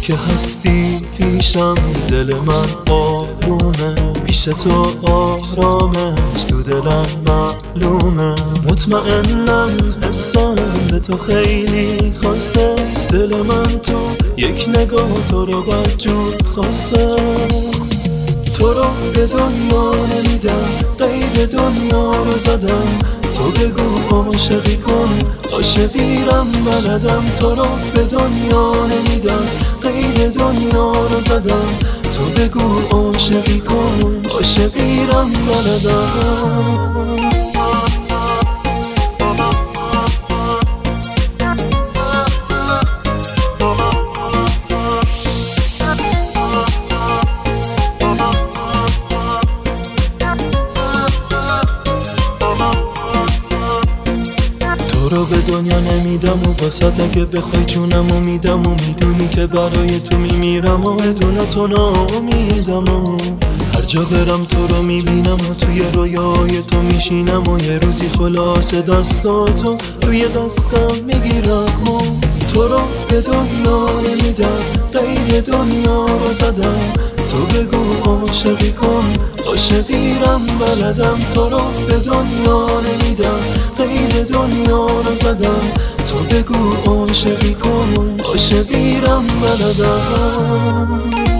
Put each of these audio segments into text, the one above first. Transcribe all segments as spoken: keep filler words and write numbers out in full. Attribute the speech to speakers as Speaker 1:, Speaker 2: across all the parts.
Speaker 1: که هستی پیشم دل من آرومه، پیش تو آرامش تو دلم معلومه. مطمئنم حسم به تو خیلی خاصه، دل من تو یک نگاه تو رو بدجور خاصه. تو رو به دنیا نمیدم، قید دنیا رو زدم. تو بگو عاشقی کن، عاشقیرم بلدم. تو رو به دنیا نمیدم، قید دنیا رو زدم. تو بگو عاشقی کن، عاشقیرم بلدم. تو رو به دنیا نمیدم و واسه اگه بخوای جونمو میدم و میدونی که برای تو میمیرم و بدون تو ناامیدم و هر جا برم تو رو میبینم و توی رویای تو میشینم و یه روزی خلاص دستاتو توی دستم میگیرم و تو رو به دنیا نمیدم، قید دنیا رو زدم. تو بگو عاشقی کن، عاشقیرم بلدم. تو رو به دنیا نمیدم، قید دنیا رو زدم. تو بگو عاشقی کن، عاشقیرم بلدم.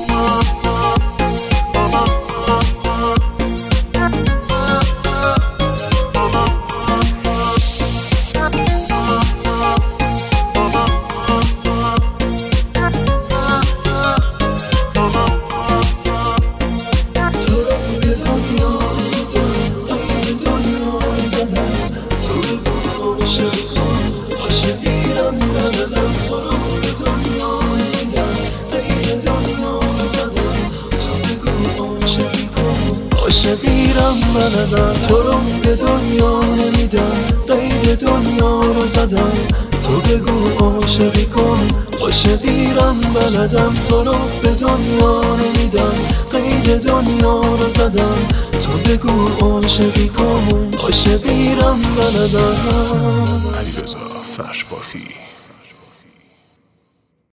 Speaker 1: عاشقیرم بلدم. تو رو به دنیا نمیدم، قید دنیا رو زدم. تو بگو عاشقی کن، عاشقیرم بلدم. تو رو به دنیا نمیدم، قید دنیا رو زدم. تو بگو عاشقی کن، عاشقیرم بلدم.
Speaker 2: علیرضا فرش بافی.